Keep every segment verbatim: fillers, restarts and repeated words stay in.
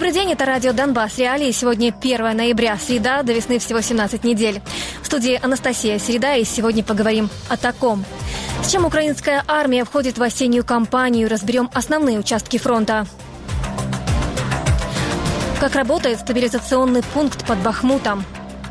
Добрый день, это радио «Донбасс. Реалии». Сегодня первое ноября, среда, до весны всего семнадцать недель. В студии Анастасия Середа, и сегодня поговорим о таком. С чем украинская армия входит в осеннюю кампанию, разберем основные участки фронта. Как работает стабилизационный пункт под Бахмутом.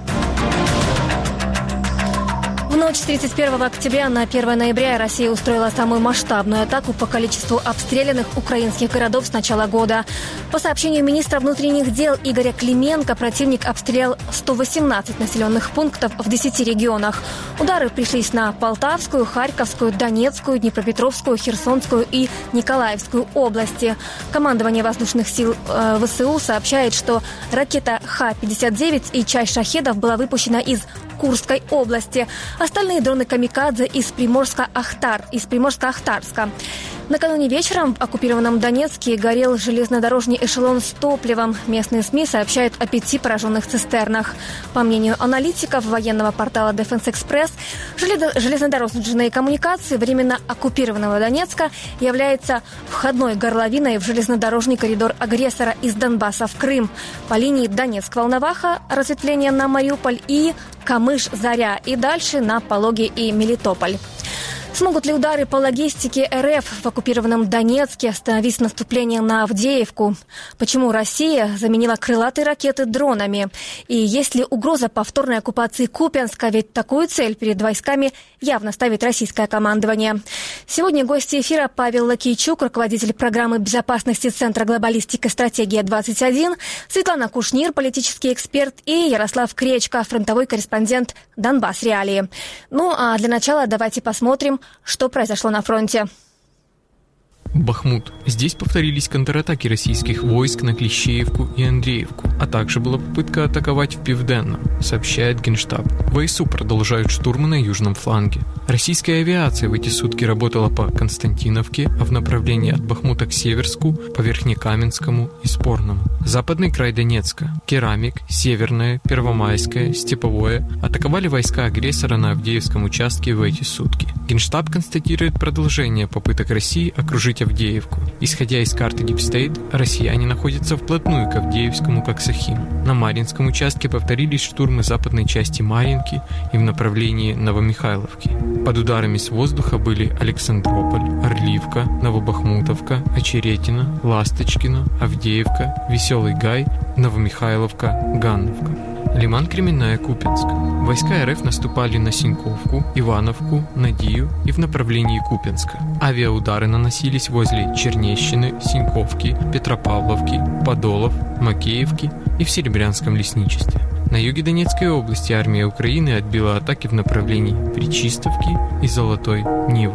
В ночь с тридцать первого октября на первое ноября Россия устроила самую масштабную атаку по количеству обстрелянных украинских городов с начала года. По сообщению министра внутренних дел Игоря Клименко, противник обстрелял сто восемнадцать населенных пунктов в десяти регионах. Удары пришлись на Полтавскую, Харьковскую, Донецкую, Днепропетровскую, Херсонскую и Николаевскую области. Командование воздушных сил э, ВСУ сообщает, что ракета Х пятьдесят девять и часть шахедов была выпущена из Курской области. Остальные дроны «Камикадзе» из Приморско-Ахтар, из Приморско-Ахтарска. Накануне вечером в оккупированном Донецке горел железнодорожный эшелон с топливом. Местные СМИ сообщают о пяти пораженных цистернах. По мнению аналитиков военного портала Defense Express, железнодорожные коммуникации временно оккупированного Донецка являются входной горловиной в железнодорожный коридор агрессора из Донбасса в Крым по линии Донецк-Волноваха, разветвление на Мариуполь и Камыш-Заря и дальше на Пологи и Мелитополь. Смогут ли удары по логистике РФ в оккупированном Донецке остановить наступление на Авдеевку? Почему Россия заменила крылатые ракеты дронами? И есть ли угроза повторной оккупации Купянска? Ведь такую цель перед войсками явно ставит российское командование. Сегодня гости эфира Павел Лакейчук, руководитель программы безопасности Центра глобалистика «Стратегия-двадцать один», Светлана Кушнир, политический эксперт, и Ярослав Кречко, фронтовой корреспондент «Донбасс. Реалии». Ну а для начала давайте посмотрим, что произошло на фронте. Бахмут. Здесь повторились контратаки российских войск на Клещеевку и Андреевку, а также была попытка атаковать в Південном, сообщает Генштаб. ВСУ продолжают штурмы на южном фланге. Российская авиация в эти сутки работала по Константиновке, а в направлении от Бахмута к Северску, по Верхнекаменскому и Спорному. Западный край Донецка, Керамик, Северное, Первомайское, Степовое атаковали войска агрессора на Авдеевском участке в эти сутки. Генштаб констатирует продолжение попыток России окружить Авдеевку. Исходя из карты Deep State, россияне находятся вплотную к Авдеевскому Коксахиму. На Марьинском участке повторились штурмы западной части Марьинки и в направлении Новомихайловки. Под ударами с воздуха были Александрополь, Орливка, Новобахмутовка, Очеретино, Ласточкино, Авдеевка, Веселый Гай, Новомихайловка, Ганновка. Лиман Кременная, Купянск. Войска РФ наступали на Синьковку, Ивановку, Надию и в направлении Купянска. Авиаудары наносились возле Чернещины, Синьковки, Петропавловки, Подолов, Макеевки и в Серебрянском лесничестве. На юге Донецкой области армия Украины отбила атаки в направлении Причистовки и Золотой Нивы.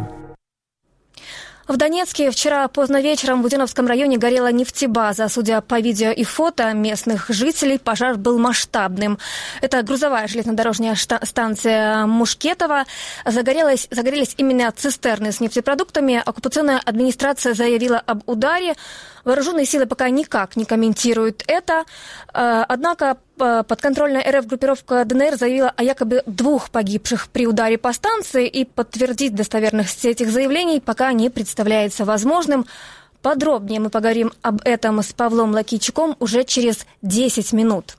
В Донецке вчера поздно вечером в Буденновском районе горела нефтебаза. Судя по видео и фото местных жителей, пожар был масштабным. Это грузовая железнодорожная станция Мушкетова. Загорелась, загорелись именно цистерны с нефтепродуктами. Оккупационная администрация заявила об ударе. Вооруженные силы пока никак не комментируют это. Однако подконтрольная РФ группировка ДНР заявила о якобы двух погибших при ударе по станции, и подтвердить достоверность этих заявлений пока не представляется возможным. Подробнее мы поговорим об этом с Павлом Лакейчуком уже через десять минут.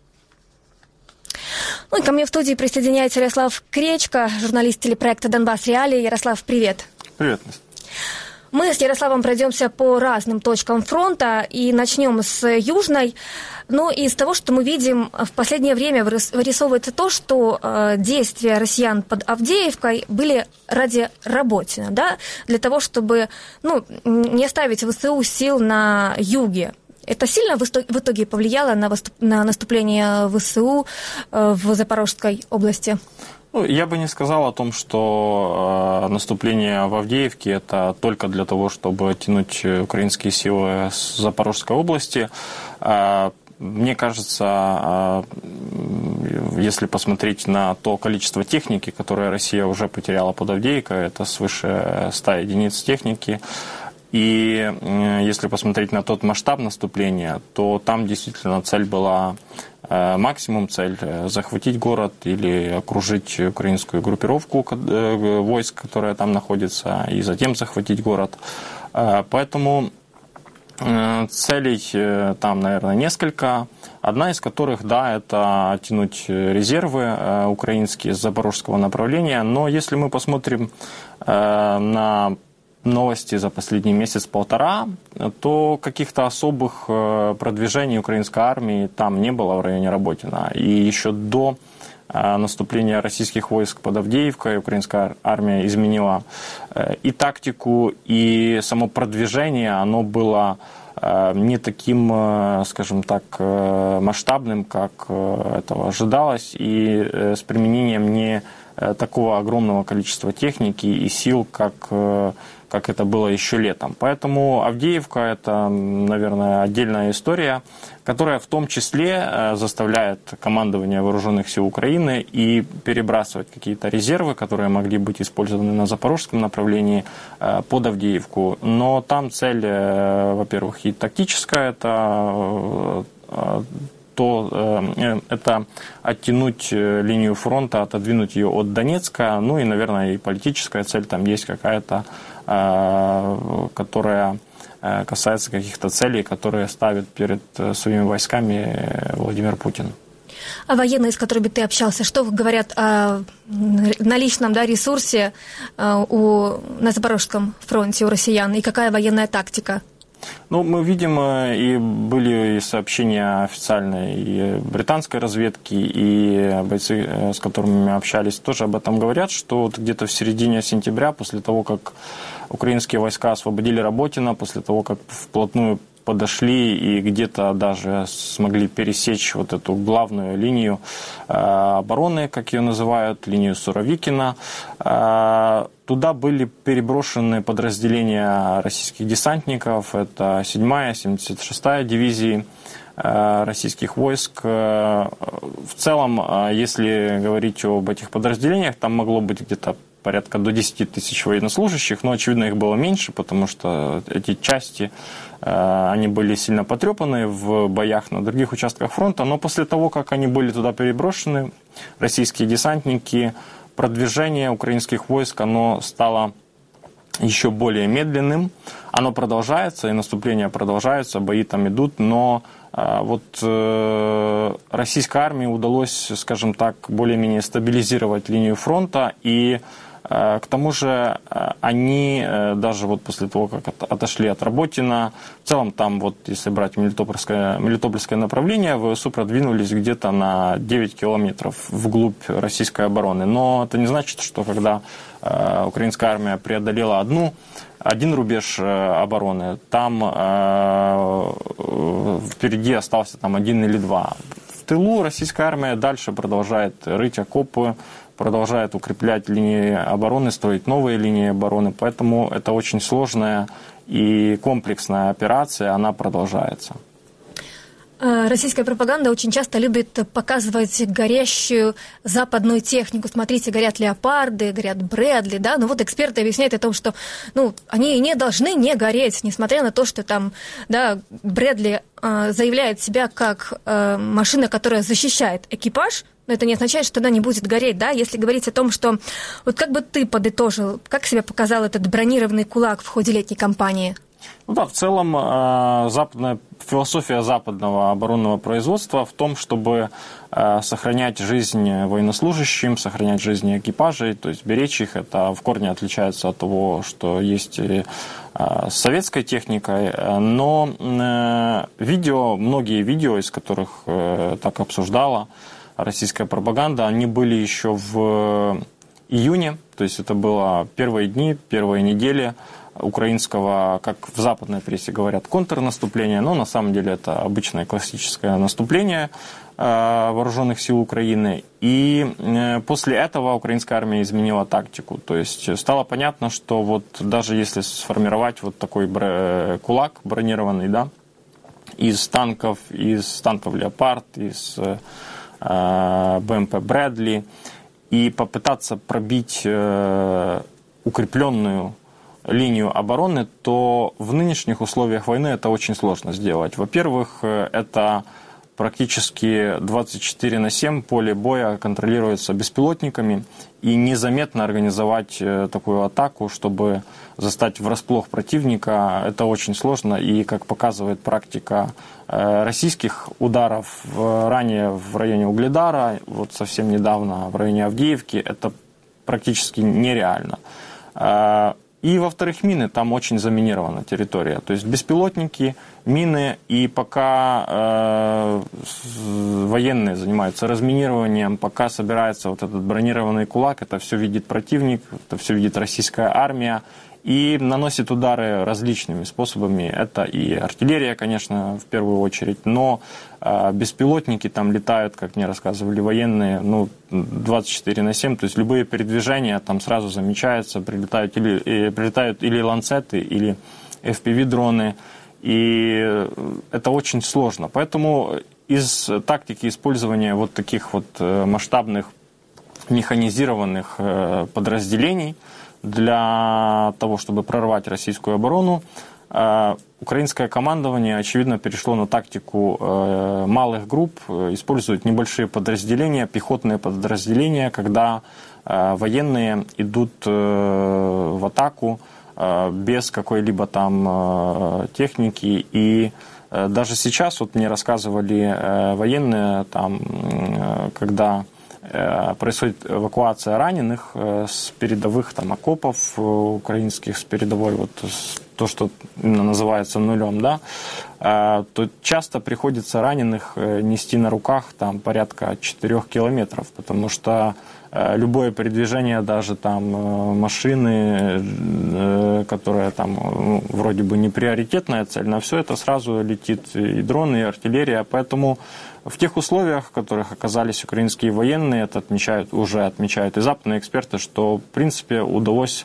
Ну и ко мне в студии присоединяется Ярослав Кречко, журналист телепроекта «Донбасс. Реалии». Ярослав, привет. Привет. Мы с Ярославом пройдемся по разным точкам фронта и начнем с южной. Ну и из того, что мы видим, в последнее время вырисовывается то, что э, действия россиян под Авдеевкой были ради Работина, да, для того, чтобы ну, не оставить ВСУ сил на юге. Это сильно в итоге повлияло на, выступ... на наступление ВСУ э, в Запорожской области? Ну, я бы не сказал о том, что э, наступление в Авдеевке – это только для того, чтобы оттянуть украинские силы с Запорожской области. Э, мне кажется, э, если посмотреть на то количество техники, которое Россия уже потеряла под Авдеевкой, это свыше ста единиц техники. И э, если посмотреть на тот масштаб наступления, то там действительно цель была максимум цель – захватить город или окружить украинскую группировку войск, которая там находится, и затем захватить город. Поэтому Целей там, наверное, несколько. Одна из которых, да, это оттянуть резервы украинские с запорожского направления. Но если мы посмотрим на новости за последний месяц-полтора, то каких-то особых продвижений украинской армии там не было в районе Работина. И еще до наступления российских войск под Авдеевкой украинская армия изменила и тактику, и само продвижение, оно было не таким, скажем так, масштабным, как этого ожидалось, и с применением не такого огромного количества техники и сил, как, как это было еще летом. Поэтому Авдеевка – это, наверное, отдельная история, которая в том числе заставляет командование Вооруженных сил Украины и перебрасывать какие-то резервы, которые могли быть использованы на запорожском направлении, под Авдеевку. Но там цель, во-первых, и тактическая – это то это оттянуть линию фронта, отодвинуть ее от Донецка. Ну и, наверное, и политическая цель там есть какая-то, которая касается каких-то целей, которые ставит перед своими войсками Владимир Путин. А военные, с которыми ты общался, что говорят о наличном, да, ресурсе у, на Запорожском фронте у россиян, и какая военная тактика? Ну, мы видим, и были и сообщения официальной и британской разведки, и бойцы, с которыми мы общались, тоже об этом говорят, что вот где-то в середине сентября, после того, как украинские войска освободили Работино, после того, как вплотную подошли и где-то даже смогли пересечь вот эту главную линию обороны, как ее называют, линию Суровикина, туда были переброшены подразделения российских десантников, это седьмая, семьдесят шестая дивизии российских войск. В целом, если говорить об этих подразделениях, там могло быть где-то порядка до десяти тысяч военнослужащих, но, очевидно, их было меньше, потому что эти части, они были сильно потрепаны в боях на других участках фронта, но после того, как они были туда переброшены, российские десантники, продвижение украинских войск, оно стало еще более медленным, оно продолжается, и наступления продолжаются, бои там идут, но вот российской армии удалось, скажем так, более-менее стабилизировать линию фронта, и к тому же они даже вот после того, как отошли от Работина, в целом там вот, если брать Мелитопольское, Мелитопольское направление, ВСУ продвинулись где-то на девять километров вглубь российской обороны. Но это не значит, что когда украинская армия преодолела одну, один рубеж обороны, там впереди остался там один или два. В тылу российская армия дальше продолжает рыть окопы, продолжает укреплять линии обороны, строить новые линии обороны. Поэтому это очень сложная и комплексная операция, она продолжается. Российская пропаганда очень часто любит показывать горящую западную технику. Смотрите, горят леопарды, горят Брэдли, да. Но вот эксперты объясняют о том, что, ну, они не должны не гореть, несмотря на то, что там, да, Брэдли э, заявляет себя как э, машина, которая защищает экипаж. Но это не означает, что она не будет гореть, да? Если говорить о том, что... Вот как бы ты подытожил, как себя показал этот бронированный кулак в ходе летней кампании? Ну да, в целом западная, философия западного оборонного производства в том, чтобы сохранять жизнь военнослужащим, сохранять жизни экипажей, то есть беречь их. Это в корне отличается от того, что есть с советской техникой. Но видео, многие видео, из которых так обсуждала российская пропаганда, они были еще в июне, то есть это было первые дни, первые недели украинского, как в западной прессе говорят, контрнаступления, но на самом деле это обычное классическое наступление вооруженных сил Украины. И после этого украинская армия изменила тактику. То есть стало понятно, что вот даже если сформировать вот такой кулак бронированный, да, из танков, из танков «Леопард», из БМП «Брэдли», и попытаться пробить укрепленную линию обороны, то в нынешних условиях войны это очень сложно сделать. Во-первых, это практически двадцать четыре на семь поле боя контролируется беспилотниками, и незаметно организовать такую атаку, чтобы застать врасплох противника, это очень сложно, и, как показывает практика российских ударов ранее в районе Угледара, вот совсем недавно в районе Авдеевки, это практически нереально. И, во-вторых, мины, там очень заминирована территория. То есть беспилотники, мины, и пока э, военные занимаются разминированием, пока собирается вот этот бронированный кулак, это все видит противник, это все видит российская армия, и наносит удары различными способами. Это и артиллерия, конечно, в первую очередь, но э, беспилотники там летают, как мне рассказывали военные, ну, двадцать четыре на семь, то есть любые передвижения там сразу замечаются, прилетают или, и, прилетают или ланцеты, или эф пи ви-дроны, и это очень сложно. Поэтому из тактики использования вот таких вот масштабных механизированных подразделений для того, чтобы прорвать российскую оборону, украинское командование, очевидно, перешло на тактику малых групп, используют небольшие подразделения, пехотные подразделения, когда военные идут в атаку без какой-либо там техники. И даже сейчас, вот мне рассказывали военные, там, когда происходит эвакуация раненых с передовых там окопов украинских, с передовой, вот то, что именно называется нулем, да, то часто приходится раненых нести на руках там порядка четырёх километров, потому что любое передвижение, даже там машины, которая там ну, вроде бы не приоритетная цель, на все это сразу летит и дроны, и артиллерия, поэтому в тех условиях, в которых оказались украинские военные, это отмечают, уже отмечают и западные эксперты, что в принципе удалось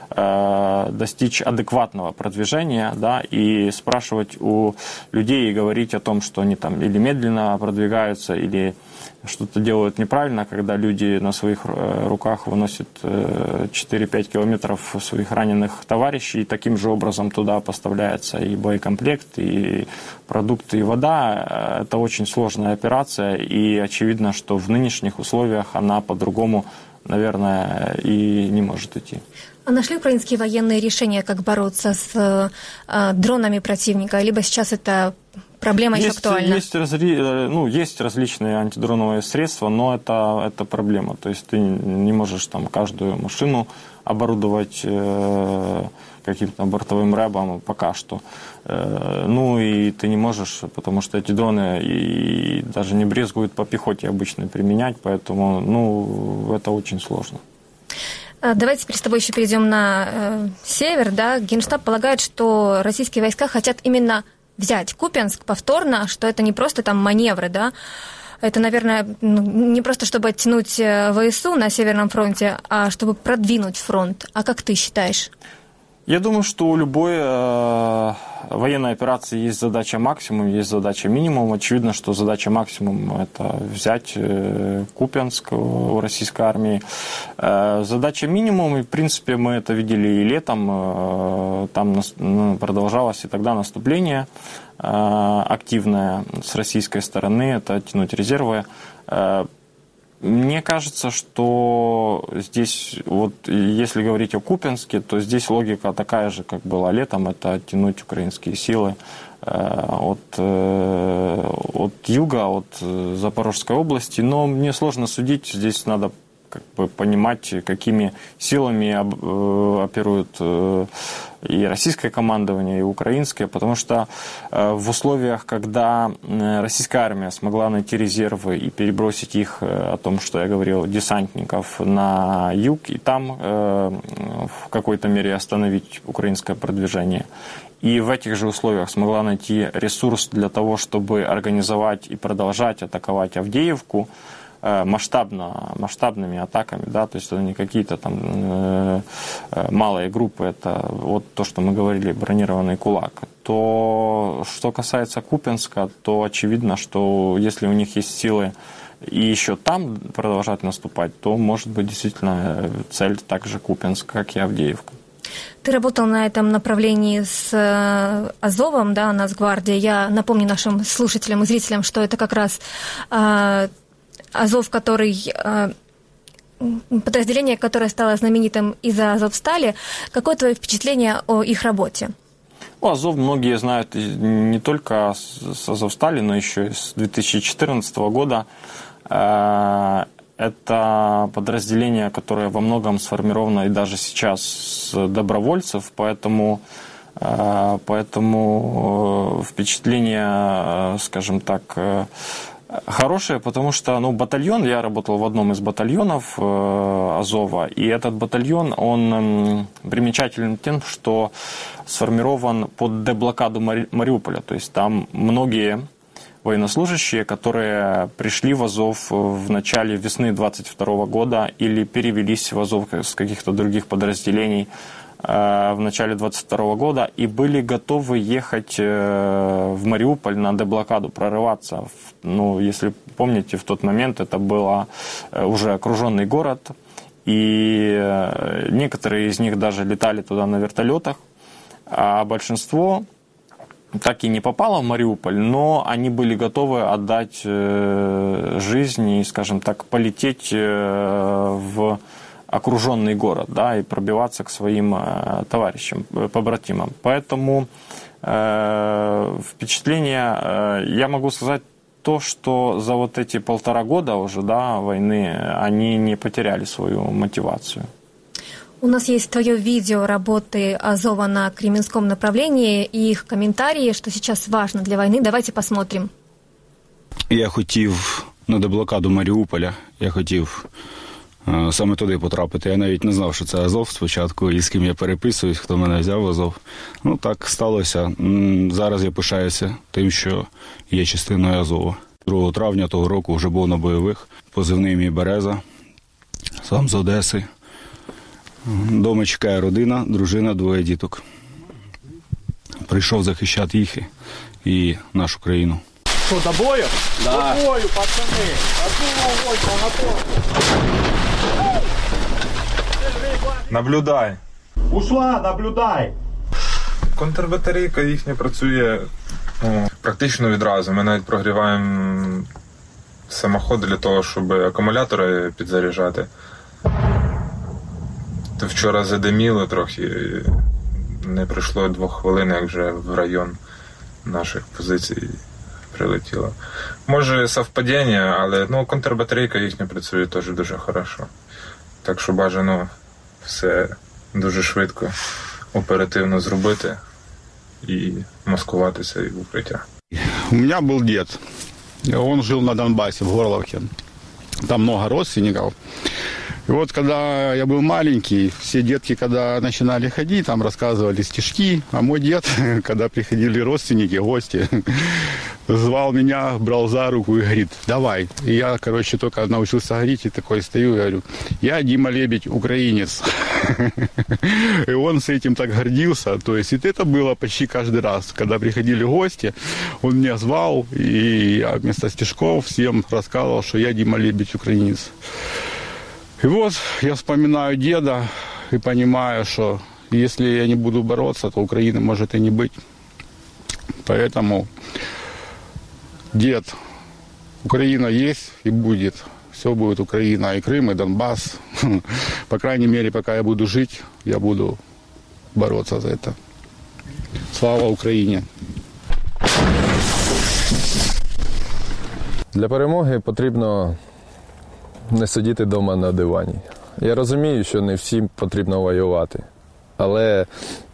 э, достичь адекватного продвижения, да, и спрашивать у людей и говорить о том, что они там или медленно продвигаются, или что-то делают неправильно, когда люди на своих руках выносят четыре-пять километров своих раненых товарищей, и таким же образом туда поставляется и боекомплект, и продукты, и вода. Это очень сложная операция, и очевидно, что в нынешних условиях она по-другому, наверное, и не может идти. А нашли украинские военные решения, как бороться с э, дронами противника? Либо сейчас это проблема есть, еще актуальна? Есть, разри... ну, есть различные антидроновые средства, но это, это проблема. То есть ты не можешь там каждую машину оборудовать э, каким-то бортовым рэбом пока что. Э, ну и ты не можешь, потому что эти дроны и даже не брезгуют по пехоте обычно применять, поэтому ну, это очень сложно. Давайте теперь с тобой еще перейдем на э, север. Да? Генштаб полагает, что российские войска хотят именно взять Купянск повторно, что это не просто там маневры, да? Это, наверное, не просто чтобы оттянуть ВСУ на Северном фронте, а чтобы продвинуть фронт. А как ты считаешь? Я думаю, что у любой э, военной операции есть задача максимум, есть задача минимум. Очевидно, что задача максимум – это взять э, Купянск у российской армии. Э, задача минимум, и в принципе мы это видели и летом, э, там нас, ну, продолжалось и тогда наступление э, активное с российской стороны, это оттянуть резервы. Э, Мне кажется, что здесь, вот если говорить о Купянске, то здесь логика такая же, как была летом, это оттянуть украинские силы от, от юга, от Запорожской области. Но мне сложно судить, здесь надо как бы понимать, какими силами оперируют и российское командование, и украинское, потому что в условиях, когда российская армия смогла найти резервы и перебросить их, о том, что я говорил, десантников на юг, и там в какой-то мере остановить украинское продвижение, и в этих же условиях смогла найти ресурс для того, чтобы организовать и продолжать атаковать Авдеевку, масштабно, масштабными атаками, да, то есть это не какие-то там э, малые группы, это вот то, что мы говорили, бронированный кулак. То, что касается Купянска, то очевидно, что если у них есть силы и еще там продолжать наступать, то может быть действительно цель также Купянск, как и Авдеевка. Ты работал на этом направлении с Азовом, да, Нацгвардия. Я напомню нашим слушателям и зрителям, что это как раз э, Азов, который... Э, подразделение, которое стало знаменитым из-за Азовстали. Какое твое впечатление о их работе? Ну, Азов многие знают не только с Азовстали, но еще и с две тысячи четырнадцатого года. Это подразделение, которое во многом сформировано и даже сейчас с добровольцев, поэтому, поэтому впечатление, скажем так, хорошее, потому что, ну, батальон, я работал в одном из батальонов э, Азова, и этот батальон, он э, примечателен тем, что сформирован под деблокаду Мари- Мариуполя, то есть там многие военнослужащие, которые пришли в Азов в начале весны двадцать второго года или перевелись в Азов с каких-то других подразделений в начале двадцать второго года и были готовы ехать в Мариуполь на деблокаду, прорываться. Ну, если помните, в тот момент это был уже окруженный город, и некоторые из них даже летали туда на вертолетах, а большинство так и не попало в Мариуполь, но они были готовы отдать жизнь и, скажем так, полететь в окруженный город, да, и пробиваться к своим э, товарищам, побратимам. Поэтому э, впечатление, э, я могу сказать то, что за вот эти полтора года уже, да, войны, они не потеряли свою мотивацию. У нас есть твое видео работы Азова на Кременском направлении и их комментарии, что сейчас важно для войны. Давайте посмотрим. Я хотів на деблокаду Маріуполя, я хотів саме туди потрапити. Я навіть не знав, що це Азов спочатку, і з ким я переписуюсь, хто мене взяв в Азов. Ну, так сталося. Зараз я пишаюся тим, що є частиною Азова. другого травня того року вже був на бойових. Позивний мій Береза, сам з Одеси. Дома чекає родина, дружина, двоє діток. Прийшов захищати їх і нашу країну. Что, до бою? Да. До бою, пацаны! Одну огонь, готов! Наблюдай. Ушла, наблюдай! Контрбатарейка їхня працює ну, практично відразу. Ми навіть прогріваємо самоход для того, щоб акумулятори підзаряджати. То вчора задиміло трохи, не пройшло двох хвилин, як вже в район наших позицій прилетіло. Може совпадіння, але ну, контрбатарейка їхня працює теж дуже хорошо. Так що бажано все дуже швидко, оперативно зробити і маскуватися і в укриття. У меня был дед. Он жил на Донбассе, в Горловке. Там много родственников. И вот когда я был маленький, все детки, когда начинали ходить, там рассказывали стишки, а мой дед, когда приходили родственники, гости, звал меня, брал за руку и говорит, давай. И я, короче, только научился говорить, и такой стою и говорю, я Дима Лебедь, украинец. И он с этим так гордился. То есть это было почти каждый раз, когда приходили гости, он меня звал, и я вместо стишков всем рассказывал, что я Дима Лебедь, украинец. И вот я вспоминаю деда и понимаю, что если я не буду бороться, то Украины может и не быть. Поэтому, дед, Украина есть и будет. Все будет Украина, и Крым, и Донбасс. По крайней мере, пока я буду жить, я буду бороться за это. Слава Україні! Для перемоги потрібно не сидіти вдома на дивані. Я розумію, що не всім потрібно воювати, але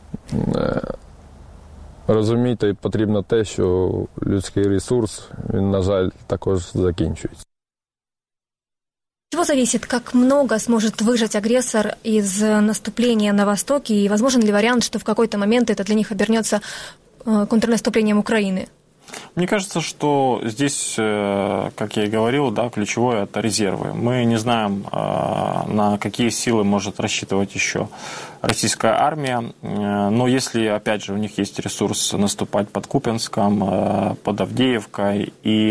розуміти потрібно те, що людський ресурс, він, на жаль, також закінчується. От чего зависит, как много сможет выжать агрессор из наступления на Востоке, и возможен ли вариант, что в какой-то момент это для них обернется контрнаступлением Украины? Мне кажется, что здесь, как я и говорил, да, ключевое – это резервы. Мы не знаем, на какие силы может рассчитывать еще российская армия, но если, опять же, у них есть ресурс наступать под Купянском, под Авдеевкой и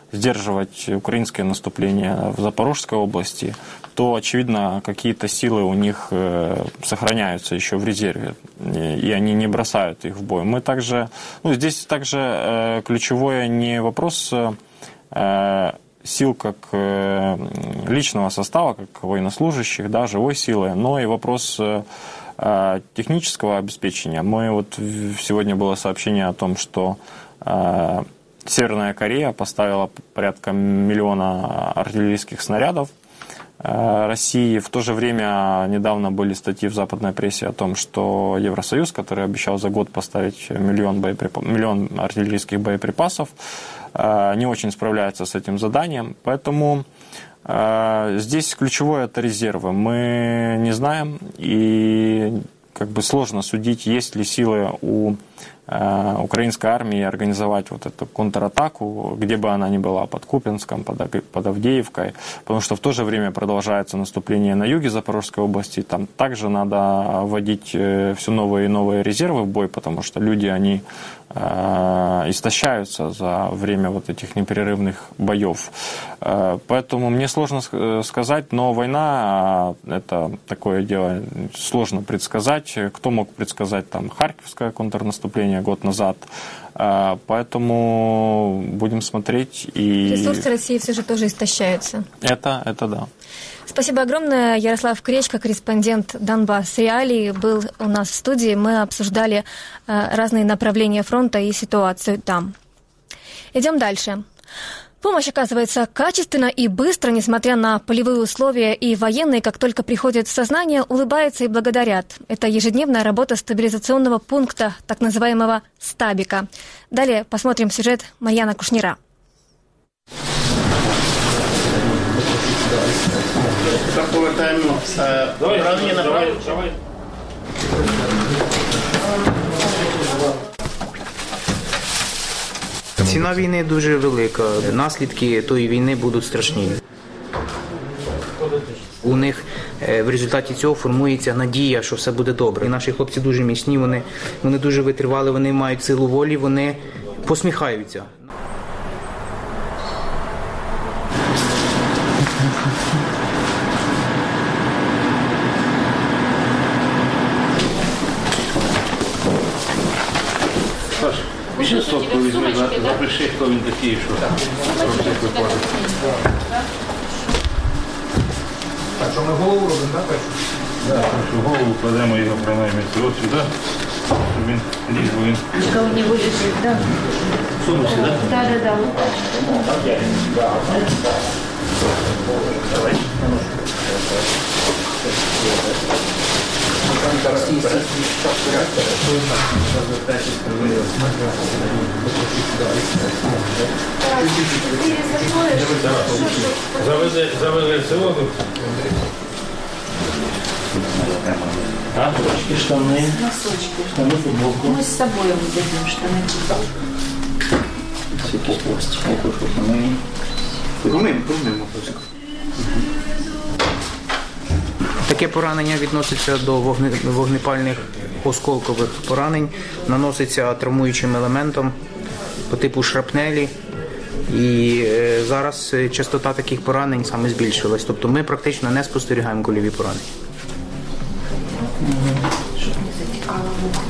сдерживать украинское наступление в Запорожской области, то, очевидно, какие-то силы у них сохраняются еще в резерве, и они не бросают их в бой. Мы также, ну, здесь также ключевое не вопрос сил как личного состава, как военнослужащих, да, живой силы, но и вопрос технического обеспечения. Мы вот сегодня было сообщение о том, что Северная Корея поставила порядка миллиона артиллерийских снарядов России. В то же время недавно были статьи в западной прессе о том, что Евросоюз, который обещал за год поставить миллион, боеприпа... миллион артиллерийских боеприпасов, не очень справляется с этим заданием. Поэтому здесь ключевое – это резервы. Мы не знаем, и как бы сложно судить, есть ли силы у украинской армии организовать вот эту контратаку, где бы она ни была, под Купянском, под Авдеевкой, потому что в то же время продолжается наступление на юге Запорожской области, там также надо вводить все новые и новые резервы в бой, потому что люди, они истощаются за время вот этих непрерывных боев. Поэтому мне сложно сказать, но война – это такое дело, сложно предсказать. Кто мог предсказать там Харьковское контрнаступление год назад? Поэтому будем смотреть. И ресурсы России все же тоже истощаются. Это, это да. Спасибо огромное. Ярослав Кречко, корреспондент Донбасс Реалии, был у нас в студии. Мы обсуждали разные направления фронта и ситуацию там. Идем дальше. Помощь оказывается качественно и быстро, несмотря на полевые условия, и военные, как только приходят в сознание, улыбаются и благодарят. Это ежедневная работа стабилизационного пункта, так называемого стабика. Далее посмотрим сюжет Марьяна Кушнира. Ціна війни дуже велика. Наслідки тої війни будуть страшні. У них в результаті цього формується надія, що все буде добре. І наші хлопці дуже міцні, вони, вони дуже витривали, вони мають силу волі, вони посміхаються. Ще сотку візьми, запиши, хто він такий, що трошки виходить. Так, що ми голову робимо, так, першу? Так, першу голову кладемо його принаймні от сюди, щоб він ліг, бо він... Что у него лежит, да? Сунувся, так? Да, да, да. Давай. Завезе село. А, ручки, штаны. Носочки. Штаны, футболку. Мы с собой выдадим штаны. Всякие пластики, штаны. Помимо, помимо пластика. Таке поранення відноситься до вогне, вогнепальних осколкових поранень, наноситься травмуючим елементом по типу шрапнелі. І е, зараз частота таких поранень саме збільшилась. Тобто ми практично не спостерігаємо кульові поранення. Щоб не затікало вух.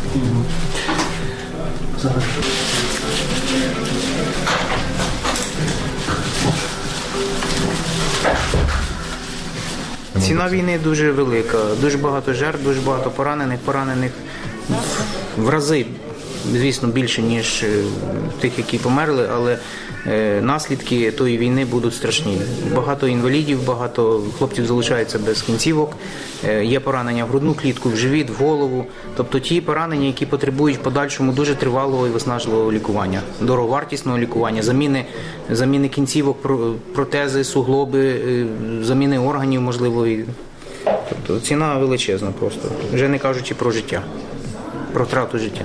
Зараз. Ціна війни дуже велика, дуже багато жертв, дуже багато поранених, поранених в рази, звісно, більше, ніж тих, які померли, але наслідки тої війни будуть страшні. Багато інвалідів, багато хлопців залишаються без кінцівок, є поранення в грудну клітку, в живіт, в голову. Тобто ті поранення, які потребують в подальшому дуже тривалого і виснажливого лікування, дороговартісного лікування, заміни, заміни кінцівок, протези, суглоби, заміни органів, можливо. Тобто ціна величезна просто, вже не кажучи про життя, про втрату життя.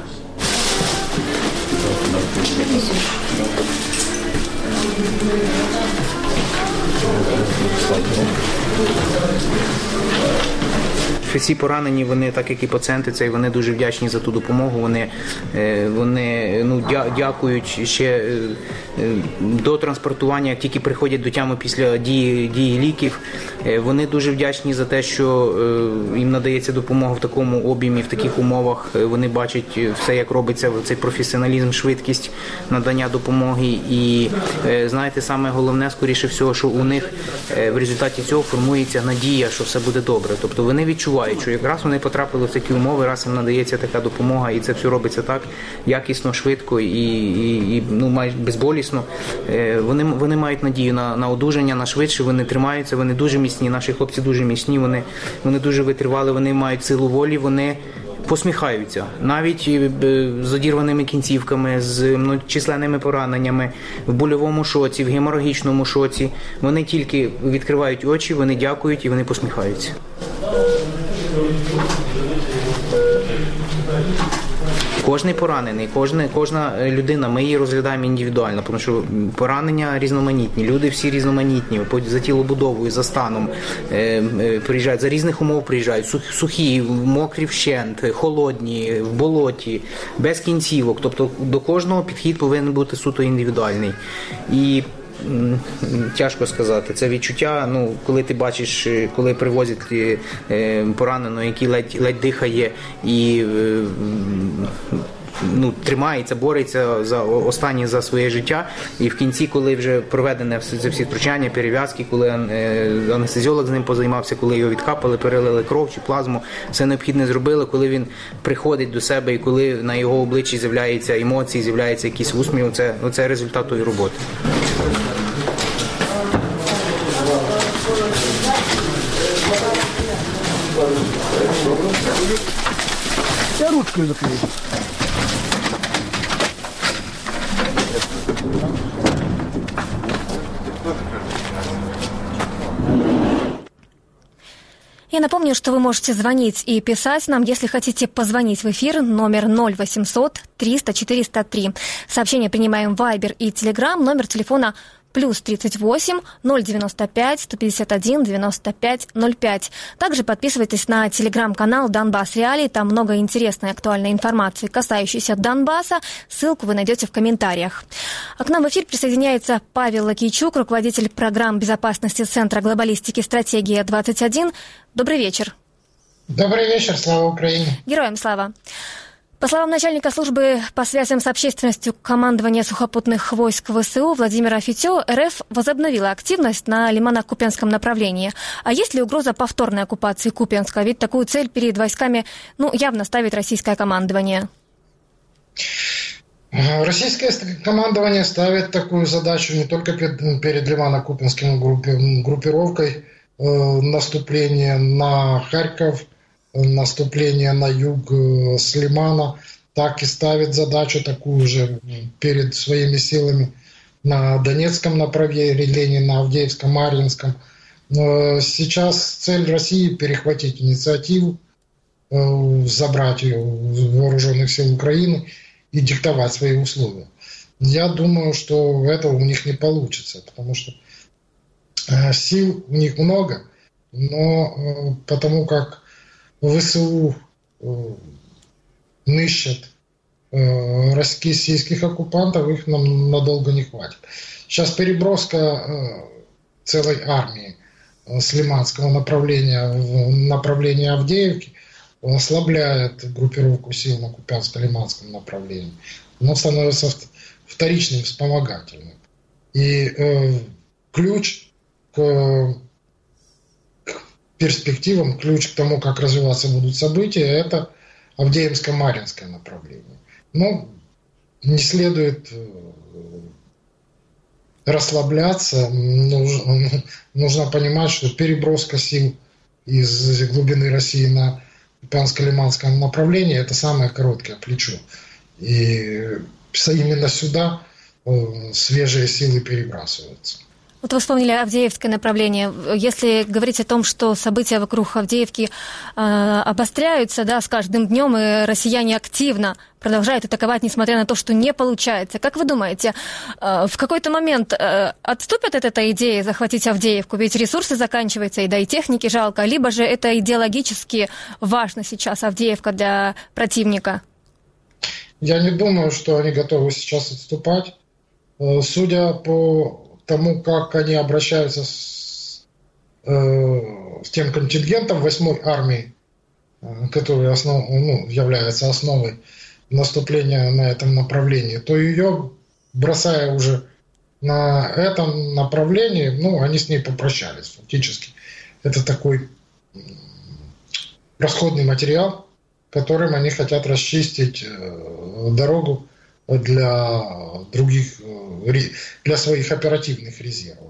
всі поранені, вони, так як і пацієнти, це, вони дуже вдячні за ту допомогу. Вони, вони ну, дя, дякують ще до транспортування, як тільки приходять до тями після дії, дії ліків. Вони дуже вдячні за те, що їм надається допомога в такому об'ємі, в таких умовах. Вони бачать все, як робиться, цей професіоналізм, швидкість надання допомоги. І, знаєте, саме головне, скоріше всього, що у них в результаті цього формується надія, що все буде добре. Тобто вони відчувають, що якраз вони потрапили в такі умови, раз їм надається така допомога, і це все робиться так якісно, швидко і, і, і ну, майже безболісно. Вони, вони мають надію на, на одужання, на швидше, вони тримаються, вони дуже міцні, наші хлопці дуже міцні, вони, вони дуже витривали, вони мають силу волі, вони посміхаються. Навіть з одірваними кінцівками, з численними пораненнями, в больовому шоці, в геморагічному шоці. Вони тільки відкривають очі, вони дякують і вони посміхаються. Кожний поранений, кожна, кожна людина, ми її розглядаємо індивідуально, тому що поранення різноманітні, люди всі різноманітні, за тілобудовою, за станом, е, е, приїжджають, за різних умов приїжджають, сухі, мокрі вщент, холодні, в болоті, без кінцівок, тобто до кожного підхід повинен бути суто індивідуальний. І тяжко сказати. Це відчуття, ну, коли ти бачиш, коли привозять е, пораненого, який ледь, ледь дихає і е, ну, тримається, бореться за останнє за своє життя. І в кінці, коли вже проведене всі, всі втручання, перев'язки, коли е, анестезіолог з ним позаймався, коли його відкапали, перелили кров чи плазму, все необхідне зробили, коли він приходить до себе і коли на його обличчі з'являються емоції, з'являється якийсь усміх, це, це результат тої роботи. Я ручкою закрию. Я напомню, что вы можете звонить и писать нам, если хотите позвонить в эфир, номер ноль восемьсот триста четыреста три. Сообщения принимаем в Viber и Telegram, номер телефона плюс тридцать восемь ноль девяносто пять сто пятьдесят один девяносто пять ноль пять. Также подписывайтесь на телеграм-канал Донбасс Реалии, там много интересной и актуальной информации, касающейся Донбасса. Ссылку вы найдете в комментариях. А к нам в эфир присоединяется Павел Лакийчук, руководитель программ безопасности Центра глобалистики «Стратегия двадцать один». Добрый вечер. Добрый вечер, слава Украине. Героям слава. По словам начальника службы по связям с общественностью командования сухопутных войск ВСУ Владимира Фитё, РФ возобновила активность на Лимано-Купенском направлении. А есть ли угроза повторной оккупации Купенска? Ведь такую цель перед войсками ну, явно ставит российское командование. Российское командование ставит такую задачу не только перед, перед Лимано-Купенским группировкой э, наступления на Харьков, наступление на юг с Лимана, так и ставит задачу такую же перед своими силами на Донецком направлении, на Авдеевском, Марьинском. Сейчас цель России – перехватить инициативу, забрать ее у вооруженных сил Украины и диктовать свои условия. Я думаю, что этого у них не получится, потому что сил у них много, но потому как ВСУ э, нищат э, российских оккупантов, их нам надолго не хватит. Сейчас переброска э, целой армии э, с лиманского направления в направление Авдеевки ослабляет группировку сил на Купянско-Лиманском направлении. Она становится вторичным, вспомогательным. И э, ключ к перспективам, ключ к тому, как развиваться будут события, это Авдеевско-Марьинское направление. Но не следует расслабляться. Нужно, нужно понимать, что переброска сил из глубины России на Купянско-Лиманском направлении – это самое короткое плечо. И именно сюда свежие силы перебрасываются. Вот вы вспомнили Авдеевское направление. Если говорить о том, что события вокруг Авдеевки э, обостряются, да, с каждым днем, и россияне активно продолжают атаковать, несмотря на то, что не получается. Как вы думаете, э, в какой-то момент э, отступят от этой идеи захватить Авдеевку? Ведь ресурсы заканчиваются, и да и техники жалко. Либо же это идеологически важно сейчас Авдеевка для противника? Я не думаю, что они готовы сейчас отступать. Судя по тому, как они обращаются с, э, с тем контингентом восьмой армии, э, который основ, ну, является основой наступления на этом направлении, то ее, бросая уже на этом направлении, ну, они с ней попрощались фактически. Это такой расходный материал, которым они хотят расчистить э, дорогу для других, для своих оперативных резервов.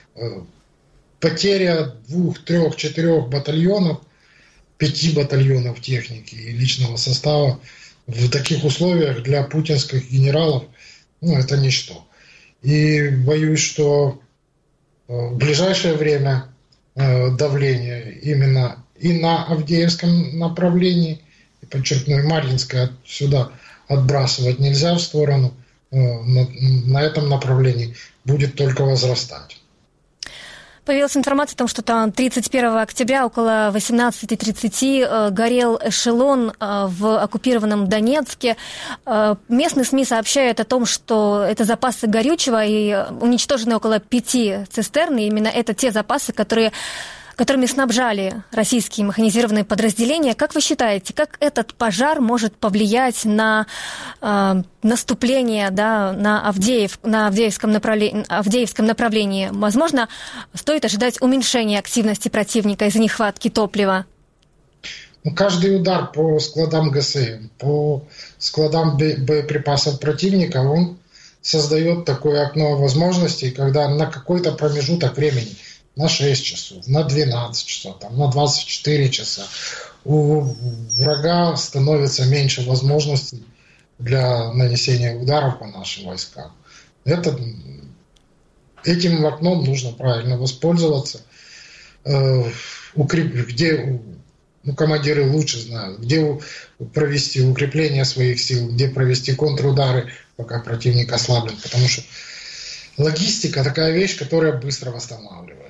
Потеря двух, трех, четырех батальонов, пяти батальонов техники и личного состава в таких условиях для путинских генералов, ну, это ничто. И боюсь, что в ближайшее время давление именно и на Авдеевском направлении, и, подчеркну, и Марьинское сюда отбрасывать нельзя в сторону, на, на этом направлении будет только возрастать. Появилась информация о том, что там тридцать первого октября около восемнадцати тридцати горел эшелон в оккупированном Донецке. Местные СМИ сообщают о том, что это запасы горючего и уничтожены около пяти цистерн. И именно это те запасы, которые которыми снабжали российские механизированные подразделения. Как вы считаете, как этот пожар может повлиять на э, наступление, да, на, Авдеев, на Авдеевском, направлении, Авдеевском направлении? Возможно, стоит ожидать уменьшения активности противника из-за нехватки топлива? Каждый удар по складам ГСМ, по складам боеприпасов противника, он создает такое окно возможностей, когда на какой-то промежуток времени, на шесть часов, на двенадцать часов, там, на двадцать четыре часа, у врага становится меньше возможностей для нанесения ударов по нашим войскам. Это, этим окном нужно правильно воспользоваться. Укреп, где ну, командиры лучше знают, где провести укрепление своих сил, где провести контрудары, пока противник ослаблен, потому что логистика такая вещь, которая быстро восстанавливается.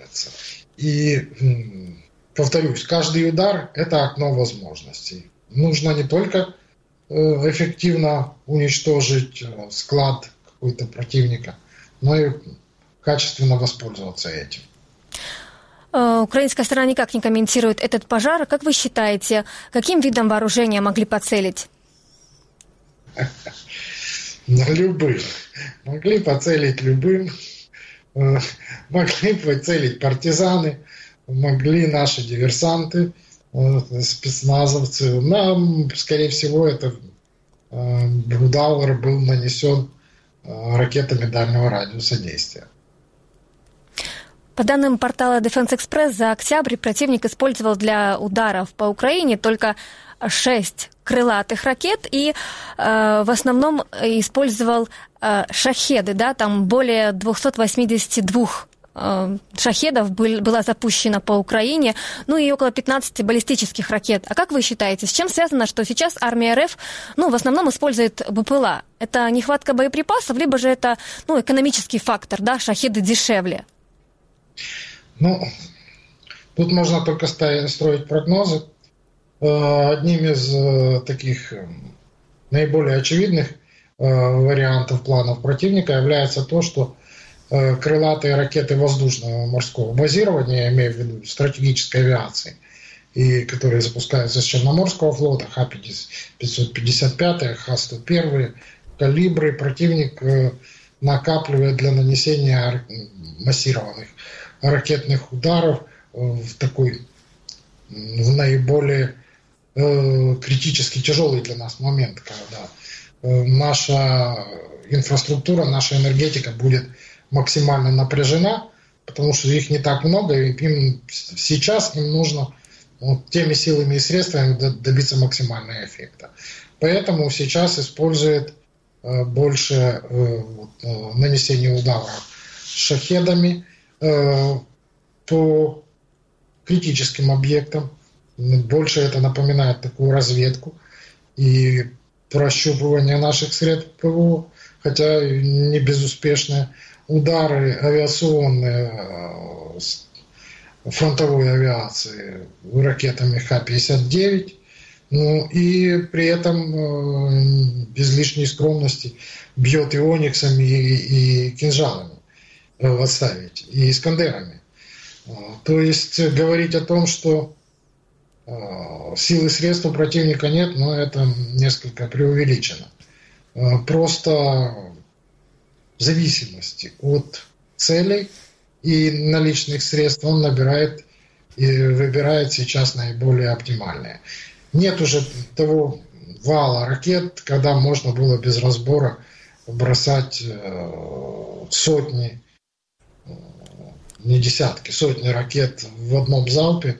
И, повторюсь, каждый удар – это окно возможностей. Нужно не только эффективно уничтожить склад какой-то противника, но и качественно воспользоваться этим. Украинская сторона никак не комментирует этот пожар. Как вы считаете, каким видом вооружения могли поцелить? Любым. Могли поцелить любым. Могли поцелить партизаны, могли наши диверсанты, спецназовцы. Нам, скорее всего, это удар был нанесен ракетами дальнего радиуса действия. По данным портала Defense Express, за октябрь противник использовал для ударов по Украине только шесть крылатых ракет и э, в основном использовал э, шахеды, да, там более двести восемьдесят два э, шахедов был, было запущено по Украине, ну и около пятнадцати баллистических ракет. А как вы считаете, с чем связано, что сейчас армия РФ, ну, в основном использует БПЛА? Это нехватка боеприпасов, либо же это, ну, экономический фактор, да, шахеды дешевле? Ну, тут можно только строить прогнозы. Одним из таких наиболее очевидных вариантов планов противника является то, что крылатые ракеты воздушного морского базирования, я имею в виду стратегической авиации, и которые запускаются с Черноморского флота, Х пятьсот пятьдесят пять, Х сто один, калибры, противник накапливает для нанесения массированных ракетных ударов в такой в наиболее э, критически тяжелый для нас момент, когда э, наша инфраструктура, наша энергетика будет максимально напряжена, потому что их не так много, и им сейчас им нужно вот, теми силами и средствами добиться максимального эффекта. Поэтому сейчас использует э, больше э, вот, э, нанесение ударов шахедами, по критическим объектам. Больше это напоминает такую разведку и прощупывание наших средств ПВО, хотя не безуспешные. Удары авиационные фронтовой авиации ракетами Х пятьдесят девять. Ну, и при этом без лишней скромности бьет и ониксами, и, и кинжалами отставить, и искандерами. То есть говорить о том, что сил и средств у противника нет, но это несколько преувеличено. Просто в зависимости от целей и наличных средств он набирает и выбирает сейчас наиболее оптимальные. Нет уже того вала ракет, когда можно было без разбора бросать сотни, не десятки, сотни ракет в одном залпе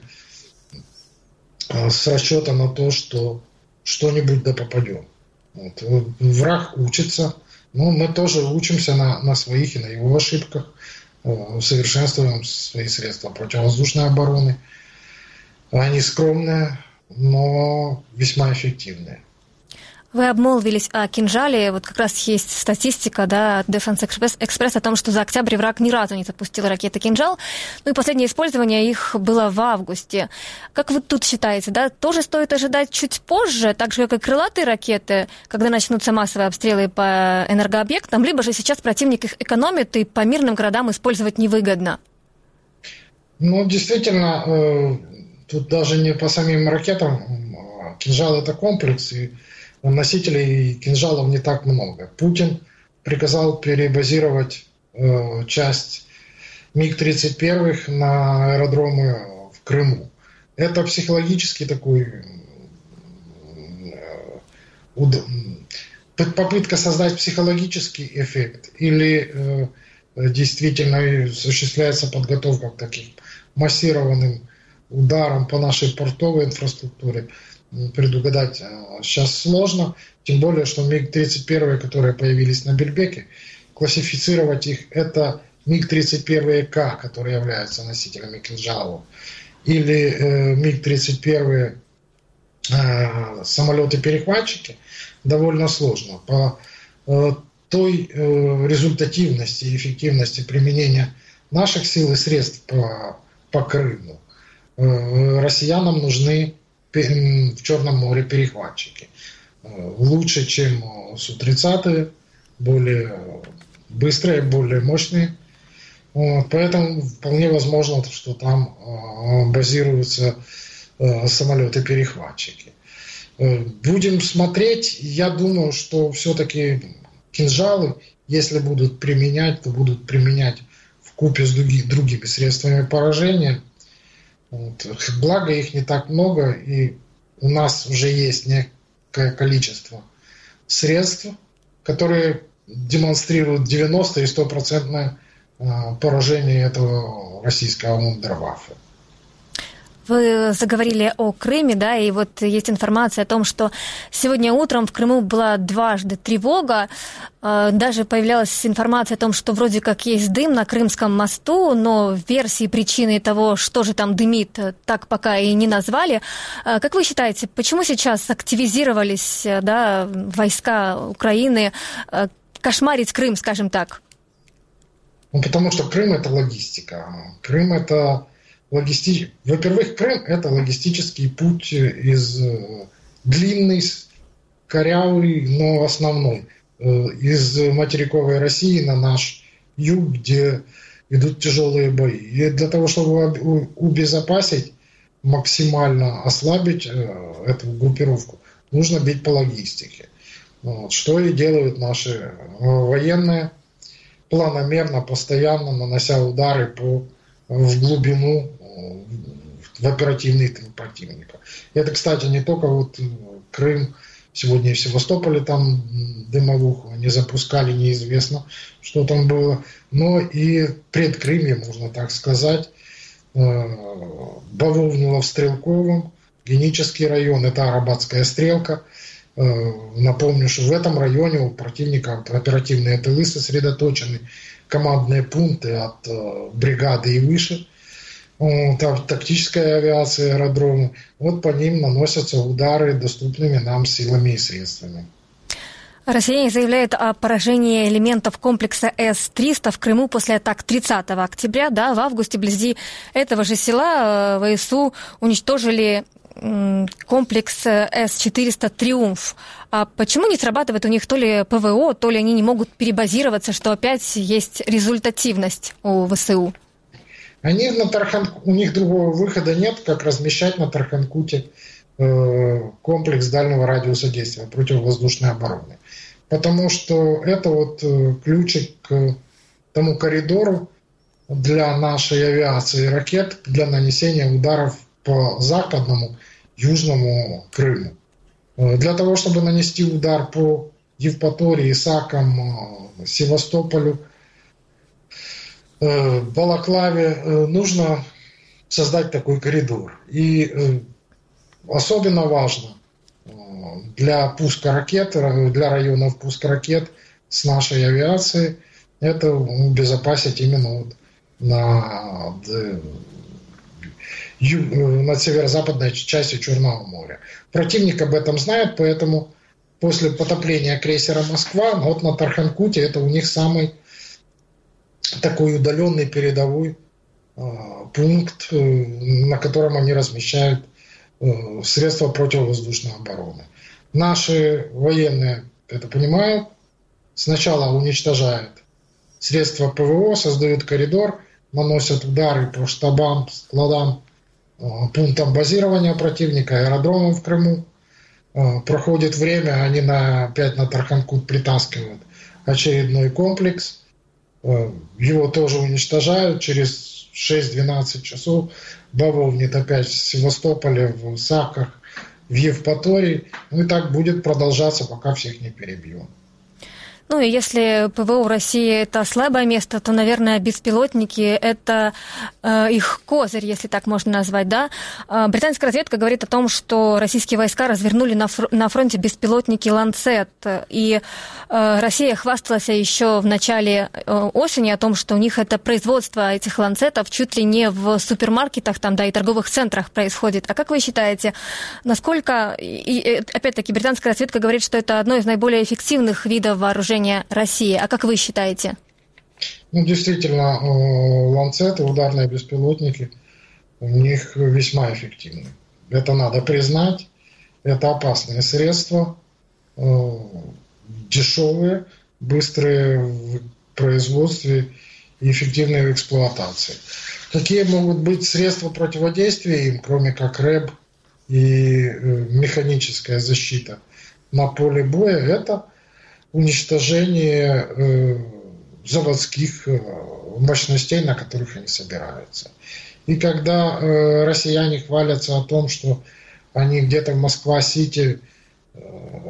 с расчетом на то, что что-нибудь да попадем. Вот. Враг учится, но мы тоже учимся на, на своих и на его ошибках, усовершенствуем свои средства противовоздушной обороны. Они скромные, но весьма эффективные. Вы обмолвились о кинжале. Вот как раз есть статистика, да, от Defense Express о том, что за октябрь враг ни разу не запустил ракеты «Кинжал». Ну и последнее использование их было в августе. Как вы тут считаете, да, тоже стоит ожидать чуть позже, так же, как и крылатые ракеты, когда начнутся массовые обстрелы по энергообъектам, либо же сейчас противник их экономит и по мирным городам использовать невыгодно? Ну, действительно, тут даже не по самим ракетам. «Кинжал» — это комплекс, и носителей кинжалов не так много. Путин приказал перебазировать э, часть миг тридцать один на аэродромы в Крыму. Это психологически такой э, уд... попытка создать психологический эффект, или э, действительно осуществляется подготовка к таким массированным ударам по нашей портовой инфраструктуре. Предугадать сейчас сложно, тем более, что миг тридцать один, которые появились на Бельбеке, классифицировать их — это миг тридцать один К, которые являются носителями кинжалов, или э, миг тридцать один э, самолеты-перехватчики, довольно сложно. По э, той э, результативности и эффективности применения наших сил и средств по, по Крыму э, россиянам нужны в Черном море перехватчики. Лучше, чем Су тридцать, более быстрые, более мощные. Поэтому вполне возможно, что там базируются самолеты-перехватчики. Будем смотреть. Я думаю, что все-таки кинжалы, если будут применять, то будут применять вкупе с другими средствами поражения. Вот. Благо их не так много, и у нас уже есть некое количество средств, которые демонстрируют девяносто- и сто процентов поражение этого российского вундерваффе. Вы заговорили о Крыме, да, и вот есть информация о том, что сегодня утром в Крыму была дважды тревога. Даже появлялась информация о том, что вроде как есть дым на Крымском мосту, но версии причины того, что же там дымит, так пока и не назвали. Как вы считаете, почему сейчас активизировались, да, войска Украины кошмарить Крым, скажем так? Ну, потому что Крым — это логистика. Крым — это логисти... Во-первых, Крым — это логистический путь из длинный, корявый, но основной. Из материковой России на наш юг, где идут тяжелые бои. И для того, чтобы убезопасить, максимально ослабить эту группировку, нужно бить по логистике. Вот. Что и делают наши военные, планомерно, постоянно нанося удары по, в глубину, в оперативный тыл противника. Это, кстати, не только вот Крым. Сегодня и в Севастополе там дымовуху не запускали, неизвестно, что там было. Но и предкрымье, можно так сказать, бавовнило в Стрелковом, Генический район, это Арабатская стрелка. Напомню, что в этом районе у противника оперативные тылы сосредоточены, командные пункты от бригады и выше, там тактическая авиация, аэродромы. Вот по ним наносятся удары доступными нам силами и средствами. Россияне заявляют о поражении элементов комплекса С триста в Крыму после атак тридцатого октября. Да, в августе вблизи этого же села ВСУ уничтожили комплекс С четыреста «Триумф». А почему не срабатывает у них то ли ПВО, то ли они не могут перебазироваться, что опять есть результативность у ВСУ? Они на Тарханку, у них другого выхода нет, как размещать на Тарханкуте э, комплекс дальнего радиуса действия противовоздушной обороны. Потому что это вот э, ключик к тому коридору для нашей авиации и ракет для нанесения ударов по западному, южному Крыму. Для того, чтобы нанести удар по Евпатории, Сакам, Севастополю, Балаклаве, нужно создать такой коридор. И особенно важно для пуска ракет, для районов пуска ракет с нашей авиацией, это убезопасить именно вот на над северо-западной частью Черного моря. Противник об этом знает, поэтому после потопления крейсера «Москва», вот на Тарханкуте это у них самый такой удаленный передовой э, пункт, э, на котором они размещают э, средства противовоздушной обороны. Наши военные это понимают, сначала уничтожают средства ПВО, создают коридор, наносят удары по штабам, складам, пунктам базирования противника, аэродромам в Крыму. Проходит время, они на, опять на Тарханкут притаскивают очередной комплекс. Его тоже уничтожают. Через шесть-двенадцать часов бавовнит опять в Севастополе, в Саках, в Евпатории. Ну и так будет продолжаться, пока всех не перебьем. Ну и если ПВО в России это слабое место, то, наверное, беспилотники – это э, их козырь, если так можно назвать, да? Э, британская разведка говорит о том, что российские войска развернули на, фр- на фронте беспилотники «Ланцет». И э, Россия хвасталась еще в начале э, осени о том, что у них это производство этих «Ланцетов» чуть ли не в супермаркетах там, да, и торговых центрах происходит. А как вы считаете, насколько… И, и, опять-таки, британская разведка говорит, что это одно из наиболее эффективных видов вооружения России. А как вы считаете? Ну, действительно, ланцеты, ударные беспилотники, у них весьма эффективны. Это надо признать. Это опасные средства, дешевые, быстрые в производстве и эффективные в эксплуатации. Какие могут быть средства противодействия им, кроме как рэб и механическая защита на поле боя? Это уничтожение э, заводских э, мощностей, на которых они собираются. И когда э, россияне хвалятся о том, что они где-то в Москва-Сити э,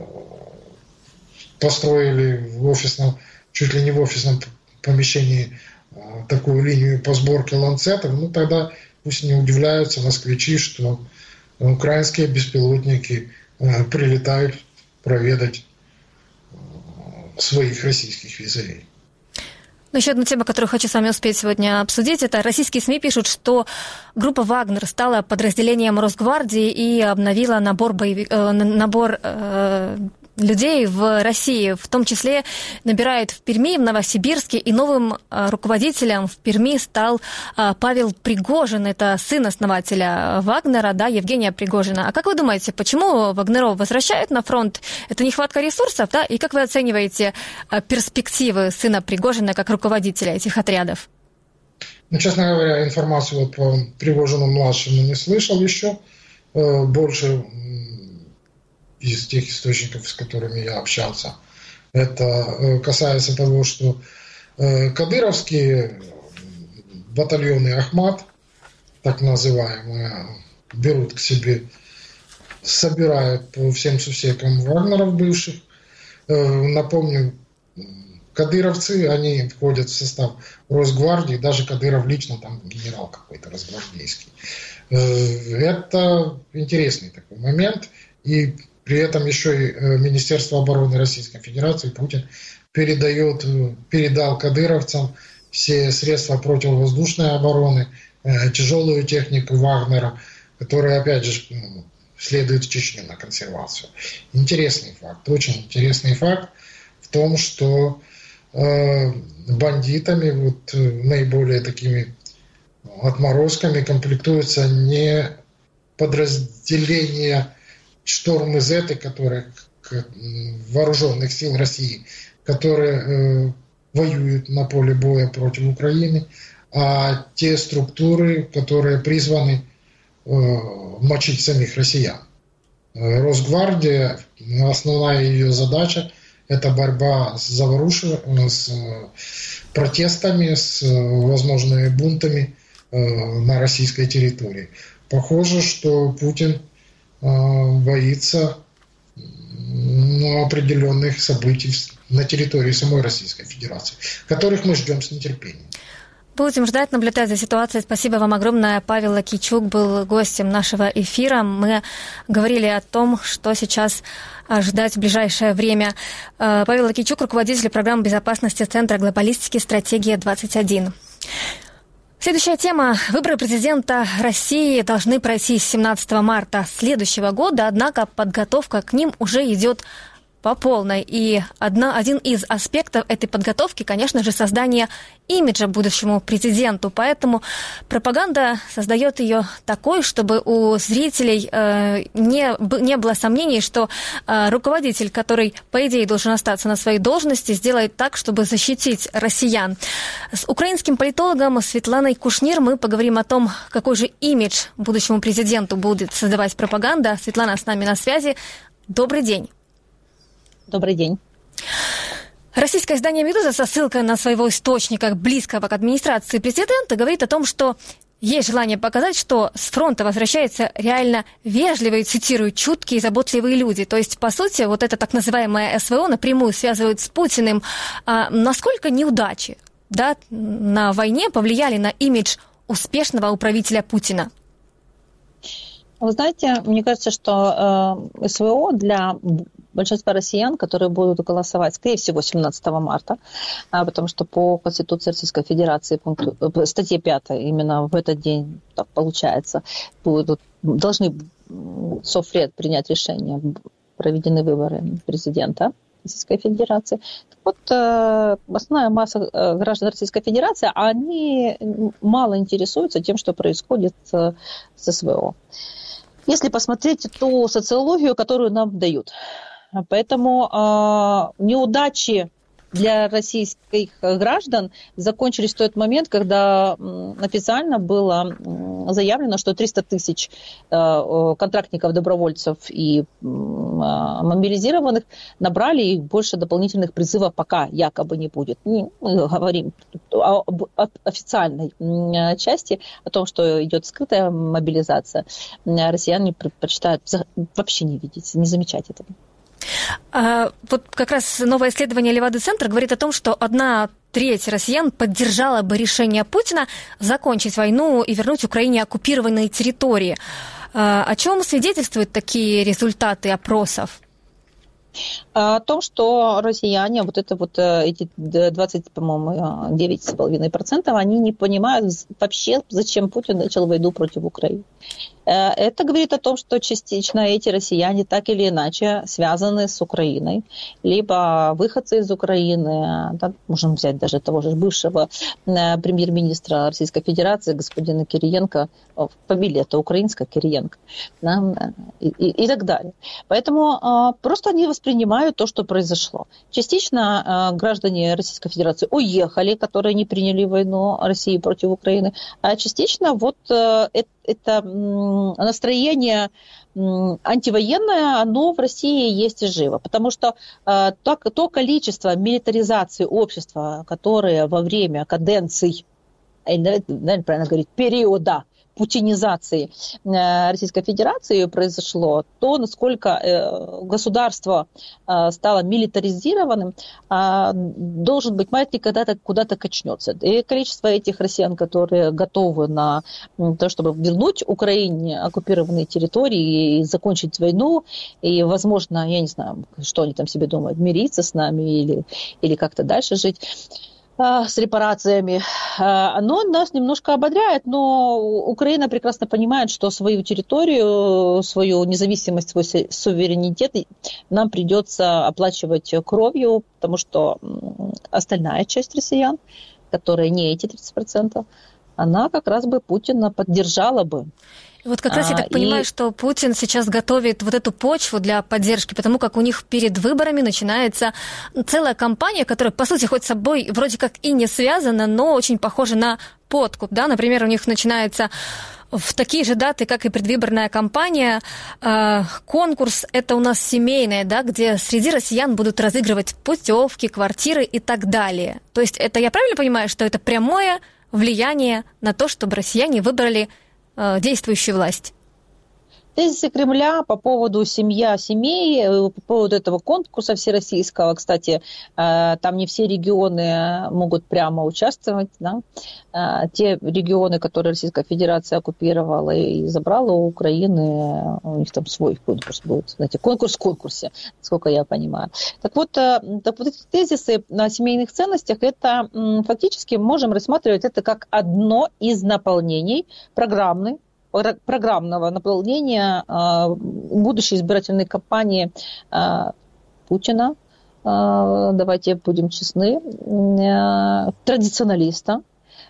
построили в офисном, чуть ли не в офисном помещении э, такую линию по сборке ланцетов, ну тогда пусть не удивляются москвичи, что украинские беспилотники э, прилетают проведать своих российских визарей. Ну, еще одна тема, которую хочу с вами успеть сегодня обсудить, это российские СМИ пишут, что группа «Вагнер» стала подразделением Росгвардии и обновила набор, боевик, э, набор э, людей в России. В том числе набирают в Перми, в Новосибирске, и новым э, руководителем в Перми стал э, Павел Пригожин, это сын основателя «Вагнера», да, Евгения Пригожина. А как вы думаете, почему вагнеров возвращают на фронт? Это нехватка ресурсов, да? И как вы оцениваете э, перспективы сына Пригожина как руководителя этих отрядов? Ну, честно говоря, информацию вот по Пригожину-младшему не слышал еще. Э, больше из тех источников, с которыми я общался. Это касается того, что кадыровские батальоны Ахмат, так называемые, берут к себе, собирают по всем сусекам вагнеров бывших. Напомню, кадыровцы, они входят в состав Росгвардии, даже Кадыров лично, там генерал какой-то росгвардейский. Это интересный такой момент. И При этом еще и Министерство обороны Российской Федерации Путин передает, передал кадыровцам все средства противовоздушной обороны, тяжелую технику Вагнера, которая, опять же, следует в Чечню на консервацию. Интересный факт, очень интересный факт в том, что э, бандитами, вот, наиболее такими отморозками, комплектуются не подразделения Шторм Зеты, которые вооруженных сил России, которые э, воюют на поле боя против Украины, а те структуры, которые призваны э, мочить самих россиян. Росгвардия, основная ее задача – это борьба с заворушиванием, с протестами, с возможными бунтами э, на российской территории. Похоже, что Путин э, боится ну, определенных событий на территории самой Российской Федерации, которых мы ждем с нетерпением. Будем ждать, наблюдать за ситуацией. Спасибо вам огромное. Павел Лакийчук был гостем нашего эфира. Мы говорили о том, что сейчас ждать в ближайшее время. Павел Лакийчук, руководитель программы безопасности Центра глобалистики «Стратегия-двадцать один». Следующая тема. Выборы президента России должны пройти с семнадцатого марта следующего года, однако подготовка к ним уже идет по полной. И одна, один из аспектов этой подготовки, конечно же, создание имиджа будущему президенту. Поэтому пропаганда создает ее такой, чтобы у зрителей э, не, не было сомнений, что э, руководитель, который, по идее, должен остаться на своей должности, сделает так, чтобы защитить россиян. С украинским политологом Светланой Кушнир мы поговорим о том, какой же имидж будущему президенту будет создавать пропаганда. Светлана с нами на связи. Добрый день. Добрый день. Российское издание «Медуза» со ссылкой на своего источника, близкого к администрации президента, говорит о том, что есть желание показать, что с фронта возвращаются реально вежливые, цитирую, чуткие и заботливые люди. То есть, по сути, вот это так называемое СВО напрямую связывают с Путиным. А насколько неудачи, да, на войне повлияли на имидж успешного управителя Путина? Вы знаете, мне кажется, что э, СВО для большинства россиян, которые будут голосовать, скорее всего, семнадцатого марта, а, потому что по Конституции Российской Федерации, пункту, э, статье пятой, именно в этот день, так получается, будут, должны Совпред принять решение, проведены выборы президента Российской Федерации. Так вот, э, основная масса э, граждан Российской Федерации, они мало интересуются тем, что происходит э, с СВО. Если посмотреть ту социологию, которую нам дают. Поэтому э, неудачи для российских граждан закончились в тот момент, когда официально было заявлено, что триста тысяч э, контрактников, добровольцев и э, мобилизированных набрали, и больше дополнительных призывов пока якобы не будет. Мы говорим об официальной части, о том, что идет скрытая мобилизация. Россияне предпочитают вообще не видеть, не замечать этого. А, вот как раз новое исследование Левады-центра говорит о том, что одна треть россиян поддержала бы решение Путина закончить войну и вернуть Украине оккупированные территории. А, о чем свидетельствуют такие результаты опросов? О том, что россияне, вот это вот эти двадцать, по-моему, девять с половиной процентов, они не понимают вообще, зачем Путин начал войну против Украины. Это говорит о том, что частично эти россияне так или иначе связаны с Украиной, либо выходцы из Украины, да, можем взять даже того же бывшего премьер-министра Российской Федерации, господина Кириенко, фамилия это украинская, Кириенко, да, и, и, и так далее. Поэтому просто они воспринимают то, что произошло. Частично граждане Российской Федерации уехали, которые не приняли войну России против Украины, а частично вот это, это настроение антивоенное, оно в России есть и живо. Потому что э, то, то количество милитаризации общества, которое во время каденций, наверное, правильно говорить, периода путинизации Российской Федерации произошло, то, насколько государство стало милитаризированным, должен быть маятник когда-то куда-то качнется. И количество этих россиян, которые готовы на то, чтобы вернуть Украине оккупированные территории и закончить войну, и, возможно, я не знаю, что они там себе думают, мириться с нами или, или как-то дальше жить с репарациями, оно нас немножко ободряет, но Украина прекрасно понимает, что свою территорию, свою независимость, свой суверенитет нам придется оплачивать кровью, потому что остальная часть россиян, которая не эти тридцать процентов, она как раз бы Путина поддержала бы. Вот как раз я так а, понимаю, и... что Путин сейчас готовит вот эту почву для поддержки, потому как у них перед выборами начинается целая кампания, которая, по сути, хоть с собой вроде как и не связана, но очень похожа на подкуп. Да? Например, у них начинается в такие же даты, как и предвыборная кампания, э, конкурс «Это у нас семейное», да, где среди россиян будут разыгрывать путевки, квартиры и так далее. То есть это, я правильно понимаю, что это прямое влияние на то, чтобы россияне выбрали действующую власть? Тезисы Кремля по поводу семья семей, по поводу этого конкурса всероссийского, кстати, там не все регионы могут прямо участвовать, да? Те регионы, которые Российская Федерация оккупировала и забрала у Украины, у них там свой конкурс будет, знаете, конкурс в конкурсе, насколько я понимаю. Так вот, так вот эти тезисы на семейных ценностях, это фактически можем рассматривать это как одно из наполнений программной, программного наполнения э, будущей избирательной кампании э, Путина, э, давайте будем честны, э, традиционалиста,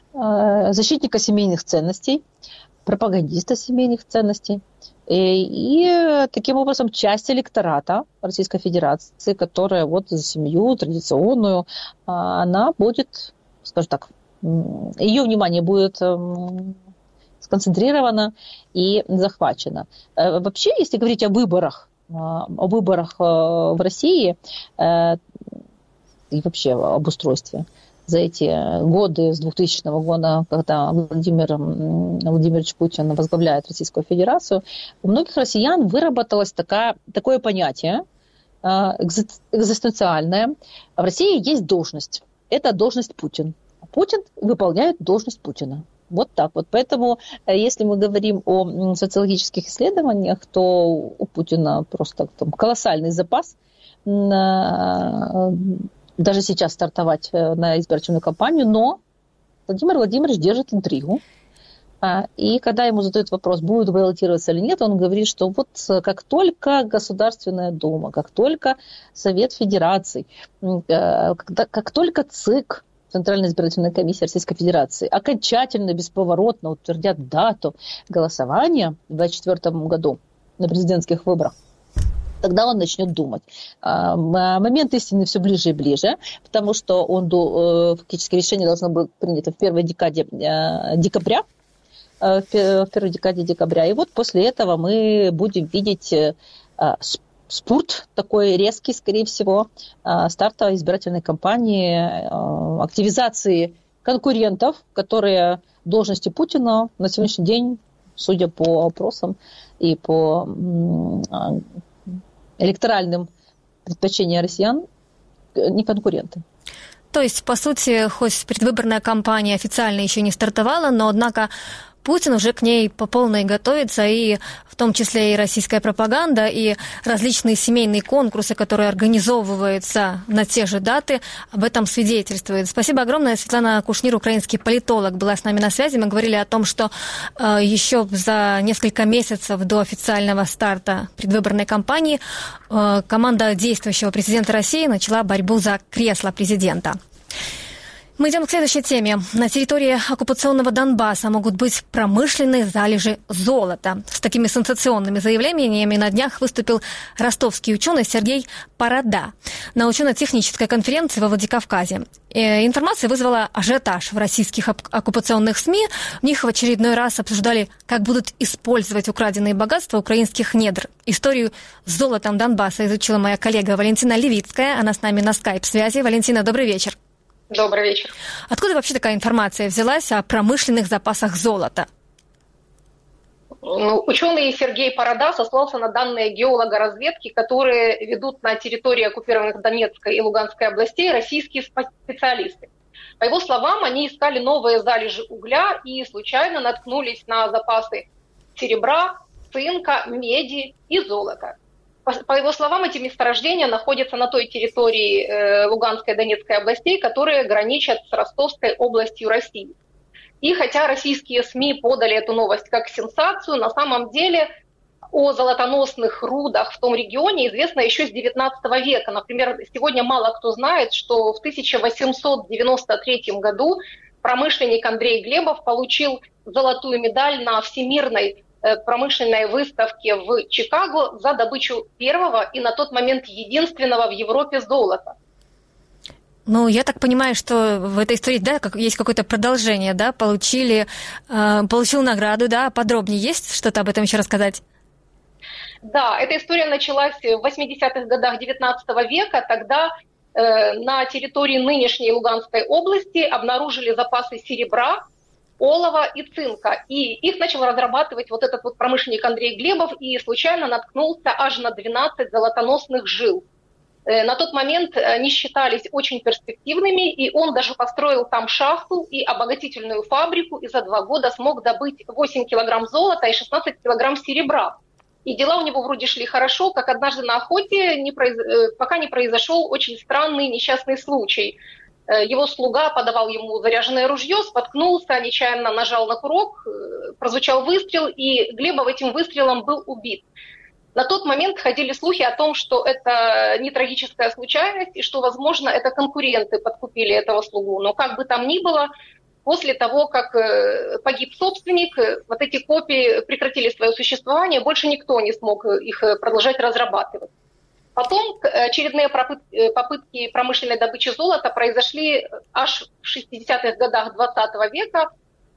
э, защитника семейных ценностей, пропагандиста семейных ценностей. И, и таким образом часть электората Российской Федерации, которая вот за семью традиционную, э, она будет, скажем так, ее внимание будет э, сконцентрировано и захвачено. Вообще, если говорить о выборах, о выборах в России и вообще об устройстве за эти годы, с двухтысячного года, когда Владимир Владимирович Путин возглавляет Российскую Федерацию, у многих россиян выработалось такая, такое понятие экзистенциальное. В России есть должность. Это должность Путин. Путин выполняет должность Путина. Вот так вот. Поэтому, если мы говорим о социологических исследованиях, то у Путина просто там колоссальный запас на, даже сейчас стартовать на избирательную кампанию, но Владимир Владимирович держит интригу. И когда ему задают вопрос, будет баллотироваться или нет, он говорит, что вот как только Государственная Дума, как только Совет Федераций, как только ЦИК, Центральная избирательная комиссия Российской Федерации, окончательно, бесповоротно утвердят дату голосования в двадцать четвёртом году на президентских выборах, тогда он начнет думать. Момент истины все ближе и ближе, потому что он, фактически решение должно быть принято в первой декаде декабря, в первой декаде декабря. И вот после этого мы будем видеть спурт такой резкий, скорее всего, старта избирательной кампании, активизации конкурентов, которые в должности Путина на сегодняшний день, судя по опросам и по электоральным предпочтениям россиян, не конкуренты. То есть, по сути, хоть предвыборная кампания официально еще не стартовала, но, однако, Путин уже к ней по полной готовится, и в том числе и российская пропаганда, и различные семейные конкурсы, которые организовываются на те же даты, об этом свидетельствуют. Спасибо огромное. Светлана Кушнир, украинский политолог, была с нами на связи. Мы говорили о том, что э, еще за несколько месяцев до официального старта предвыборной кампании э, команда действующего президента России начала борьбу за кресло президента. Мы идем к следующей теме. На территории оккупационного Донбасса могут быть промышленные залежи золота. С такими сенсационными заявлениями на днях выступил ростовский ученый Сергей Парада на учено-технической конференции во Владикавказе. Информация вызвала ажиотаж в российских оккупационных СМИ. В них в очередной раз обсуждали, как будут использовать украденные богатства украинских недр. Историю с золотом Донбасса изучила моя коллега Валентина Левицкая. Она с нами на скайп-связи. Валентина, добрый вечер. Добрый вечер. Откуда вообще такая информация взялась о промышленных запасах золота? Ну, ученый Сергей Парада сослался на данные геолога разведки, которые ведут на территории оккупированных Донецкой и Луганской областей российские специалисты. По его словам, они искали новые залежи угля и случайно наткнулись на запасы серебра, цинка, меди и золота. По, по его словам, эти месторождения находятся на той территории э, Луганской и Донецкой областей, которые граничат с Ростовской областью России. И хотя российские СМИ подали эту новость как сенсацию, на самом деле о золотоносных рудах в том регионе известно еще с девятнадцатого века. Например, сегодня мало кто знает, что в тысяча восемьсот девяносто третьем году промышленник Андрей Глебов получил золотую медаль на Всемирной промышленной выставке в Чикаго за добычу первого и на тот момент единственного в Европе золота. Ну, я так понимаю, что в этой истории, да, как, есть какое-то продолжение, да, получили, э, получил награду, да, подробнее есть что-то об этом еще рассказать? Да, эта история началась в восьмидесятых годах девятнадцатого века, тогда э, на территории нынешней Луганской области обнаружили запасы серебра, олова и цинка, и их начал разрабатывать вот этот вот промышленник Андрей Глебов, и случайно наткнулся аж на двенадцать золотоносных жил. На тот момент они считались очень перспективными, и он даже построил там шахту и обогатительную фабрику, и за два года смог добыть восемь килограмм золота и шестнадцать килограмм серебра. И дела у него вроде шли хорошо, как однажды на охоте, не произ... пока не произошел очень странный несчастный случай. Его слуга подавал ему заряженное ружье, споткнулся, нечаянно нажал на курок, прозвучал выстрел, и Глебов этим выстрелом был убит. На тот момент ходили слухи о том, что это не трагическая случайность, и что, возможно, это конкуренты подкупили этого слугу. Но как бы там ни было, после того, как погиб собственник, вот эти копии прекратили свое существование, больше никто не смог их продолжать разрабатывать. Потом очередные попытки промышленной добычи золота произошли аж в шестидесятых годах двадцатого века,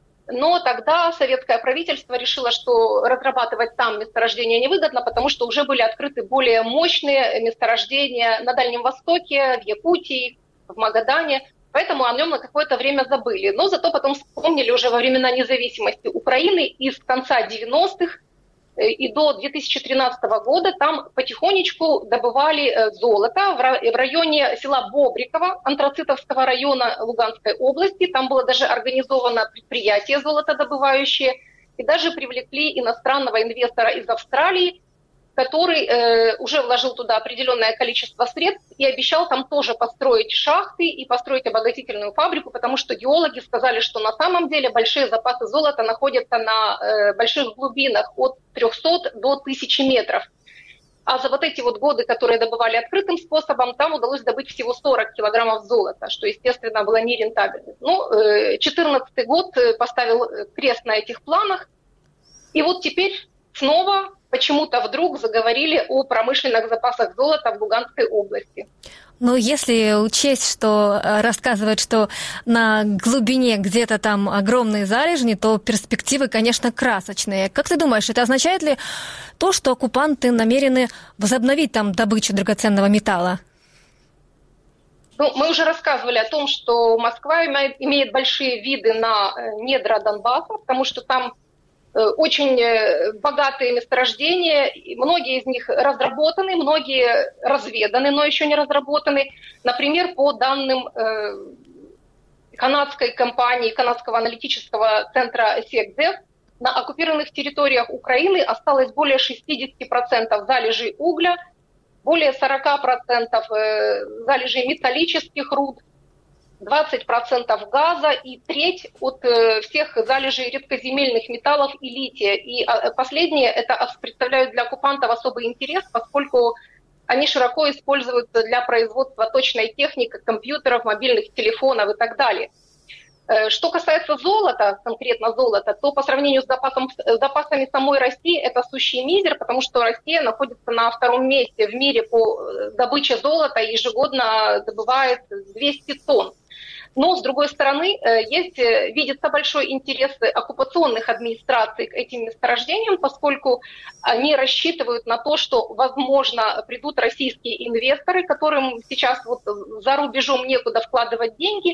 но тогда советское правительство решило, что разрабатывать там месторождения невыгодно, потому что уже были открыты более мощные месторождения на Дальнем Востоке, в Якутии, в Магадане, поэтому о нем на какое-то время забыли. Но зато потом вспомнили уже во времена независимости Украины, и с конца девяностых и до две тысячи тринадцатого года там потихонечку добывали золото в районе села Бобриково, Антрацитовского района Луганской области. Там было даже организовано предприятие золотодобывающее, и даже привлекли иностранного инвестора из Австралии, который э, уже вложил туда определенное количество средств и обещал там тоже построить шахты и построить обогатительную фабрику, потому что геологи сказали, что на самом деле большие запасы золота находятся на э, больших глубинах от трехсот до тысячи метров. А за вот эти вот годы, которые добывали открытым способом, там удалось добыть всего сорок килограммов золота, что, естественно, было нерентабельно. Ну, две тысячи четырнадцатый год поставил крест на этих планах, и вот теперь снова почему-то вдруг заговорили о промышленных запасах золота в Луганской области. Ну, если учесть, что рассказывают, что на глубине где-то там огромные залежни, то перспективы, конечно, красочные. Как ты думаешь, это означает ли то, что оккупанты намерены возобновить там добычу драгоценного металла? Ну, мы уже рассказывали о том, что Москва имеет, имеет большие виды на недра Донбасса, потому что там очень богатые месторождения, многие из них разработаны, многие разведаны, но еще не разработаны. Например, по данным э, канадской компании, канадского аналитического центра СЕКДЕФ, на оккупированных территориях Украины осталось более шестьдесят процентов залежей угля, более сорок процентов э, залежей металлических руд, двадцать процентов газа и треть от э, всех залежей редкоземельных металлов и лития. И э, последние это представляют для оккупантов особый интерес, поскольку они широко используются для производства точной техники, компьютеров, мобильных телефонов и так далее. Э, что касается золота, конкретно золота, то по сравнению с, запасом, с запасами самой России это сущий мизер, потому что Россия находится на втором месте в мире по добыче золота и ежегодно добывает двести тонн. Но, с другой стороны, есть, видится большой интерес оккупационных администраций к этим месторождениям, поскольку они рассчитывают на то, что, возможно, придут российские инвесторы, которым сейчас вот за рубежом некуда вкладывать деньги,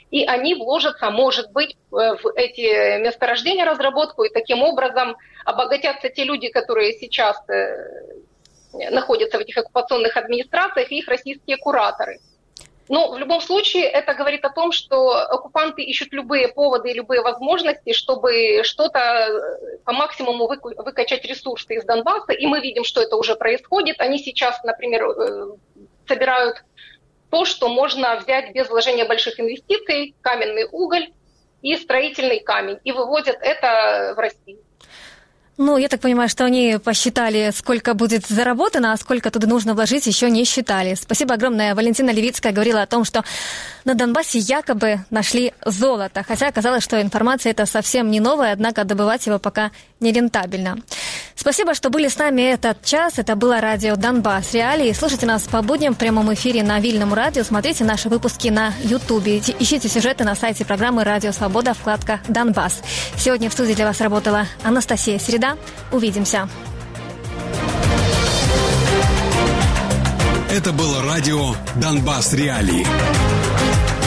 и они вложатся, может быть, в эти месторождения, разработку, и таким образом обогатятся те люди, которые сейчас находятся в этих оккупационных администрациях, и их российские кураторы. Но в любом случае это говорит о том, что оккупанты ищут любые поводы и любые возможности, чтобы что-то по максимуму выкачать ресурсы из Донбасса, и мы видим, что это уже происходит. Они сейчас, например, собирают то, что можно взять без вложения больших инвестиций, каменный уголь и строительный камень, и вывозят это в Россию. Ну, я так понимаю, что они посчитали, сколько будет заработано, а сколько туда нужно вложить, еще не считали. Спасибо огромное. Валентина Левицкая говорила о том, что на Донбассе якобы нашли золото, хотя оказалось, что информация эта совсем не новая, однако добывать его пока нерентабельно. Спасибо, что были с нами этот час. Это было радио «Донбасс. Реалии». Слушайте нас по будням в прямом эфире на Вильном радио. Смотрите наши выпуски на Ютубе. Ищите сюжеты на сайте программы «Радио Свобода», вкладка «Донбасс». Сегодня в студии для вас работала Анастасия Середа. Увидимся. Это было радио «Донбасс. Реалии».